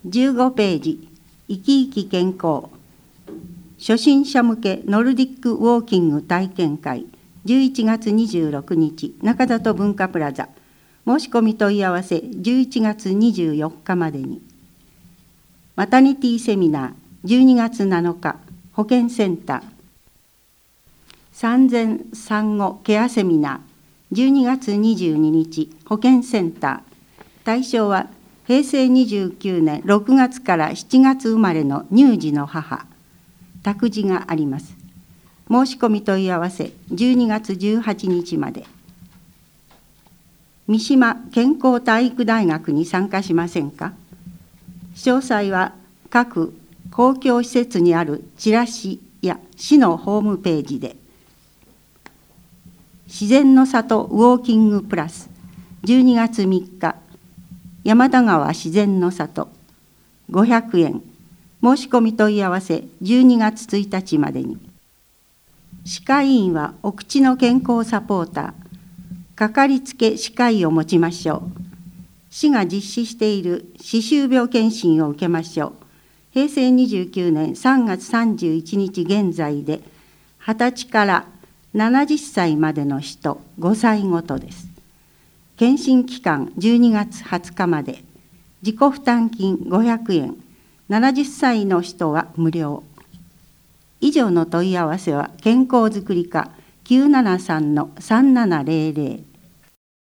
15ページ、生き生き健康。初心者向けノルディックウォーキング体験会、11月26日、中里文化プラザ。申し込み問い合わせ11月24日までに。マタニティセミナー12月7日、保健センター。産前産後ケアセミナー12月22日、保健センター。対象は平成29年6月から7月生まれの乳児の母。託児があります。申し込み問い合わせ12月18日まで。三島健康体育大学に参加しませんか？詳細は各公共施設にあるチラシや市のホームページで。自然の里ウォーキングプラス12月3日、山田川自然の里500円。申し込み問い合わせ12月1日までに。歯科医院はお口の健康サポーター。かかりつけ歯科医を持ちましょう。市が実施している歯周病検診を受けましょう。平成29年3月31日現在で、20歳から70歳までの人5歳ごとです。検診期間12月20日まで。自己負担金500円。70歳の人は無料。以上の問い合わせは健康づくり課973-3700